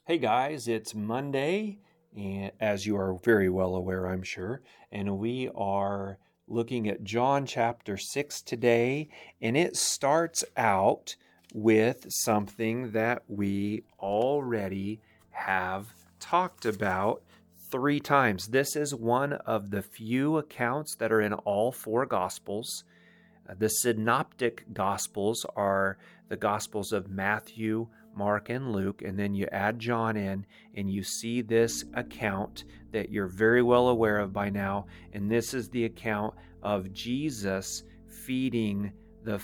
Hey guys, it's Monday, and as you are very well aware, I'm sure, and we are looking at John chapter 6 today, and it starts out with something that we already have talked about 3 times. This is one of the few accounts that are in all 4 Gospels. The synoptic Gospels are the Gospels of Matthew, Mark, and Luke, and then you add John in, and you see this account that you're very well aware of by now, and this is the account of Jesus feeding the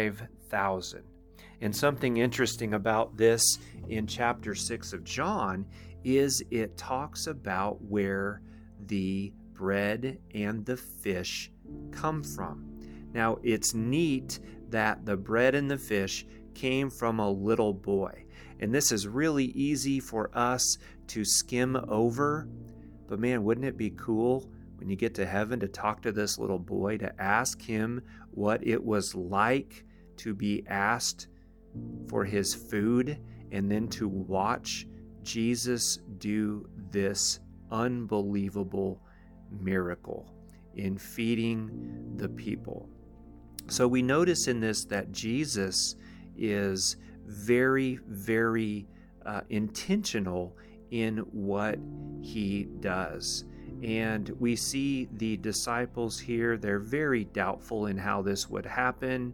5,000. And something interesting about this in chapter 6 of John is it talks about where the bread and the fish come from. Now, it's neat that the bread and the fish came from a little boy. And this is really easy for us to skim over. But man, wouldn't it be cool when you get to heaven to talk to this little boy, to ask him what it was like to be asked for his food, and then to watch Jesus do this unbelievable miracle in feeding the people. So we notice in this that Jesus is very, very intentional in what he does. And we see the disciples here, they're very doubtful in how this would happen.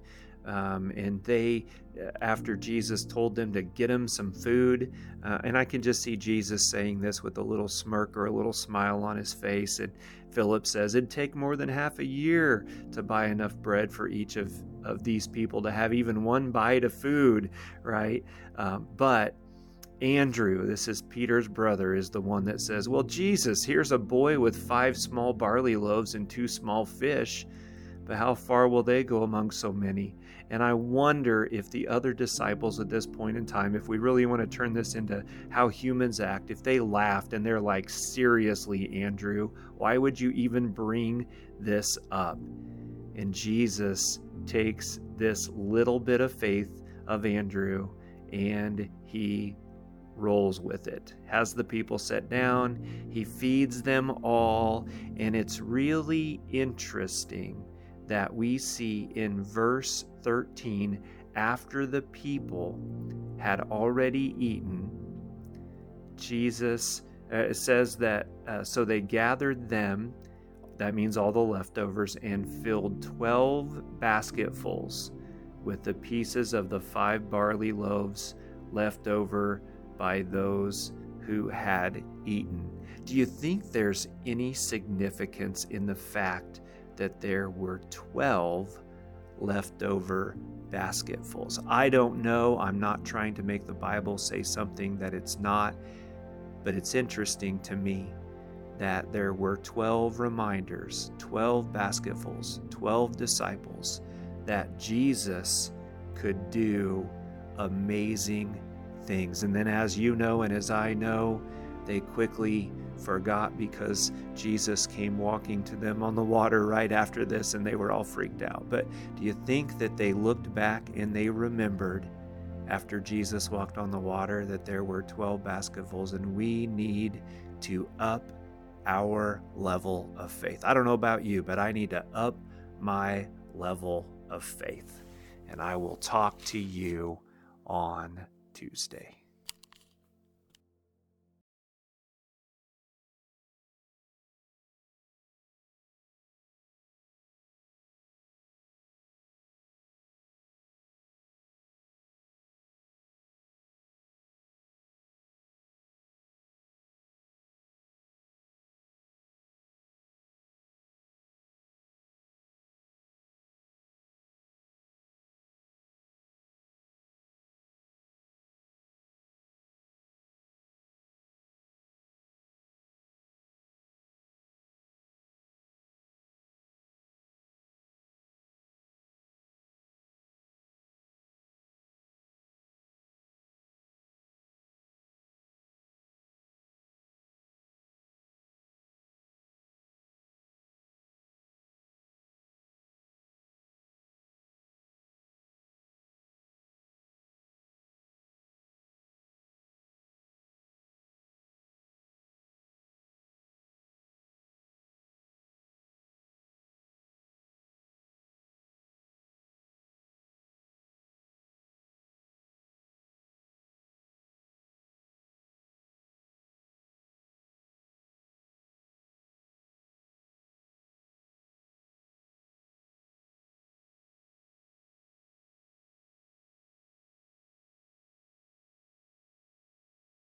And they, after Jesus told them to get him some food, and I can just see Jesus saying this with a little smirk or a little smile on his face. And Philip says it'd take more than half a year to buy enough bread for each of these people to have even one bite of food, right? But Andrew, this is Peter's brother, is the one that says, well, Jesus, here's a boy with 5 small barley loaves and 2 small fish, but how far will they go among so many? And I wonder if the other disciples at this point in time, if we really want to turn this into how humans act, if they laughed and they're like, seriously, Andrew, why would you even bring this up? And Jesus takes this little bit of faith of Andrew and he rolls with it, has the people sit down, he feeds them all, and it's really interesting that we see in verse 13, after the people had already eaten, Jesus says that, so they gathered them, that means all the leftovers, and filled 12 basketfuls with the pieces of the 5 barley loaves left over by those who had eaten. Do you think there's any significance in the fact that there were 12 leftover basketfuls? I don't know. I'm not trying to make the Bible say something that it's not, but it's interesting to me that there were 12 reminders, 12 basketfuls, 12 disciples, that Jesus could do amazing things. And then, as you know and as I know, they quickly forgot because Jesus came walking to them on the water right after this, and they were all freaked out. But do you think that they looked back and they remembered after Jesus walked on the water that there were 12 basketfuls? And we need to up our level of faith. I don't know about you, but I need to up my level of faith. And I will talk to you on Tuesday.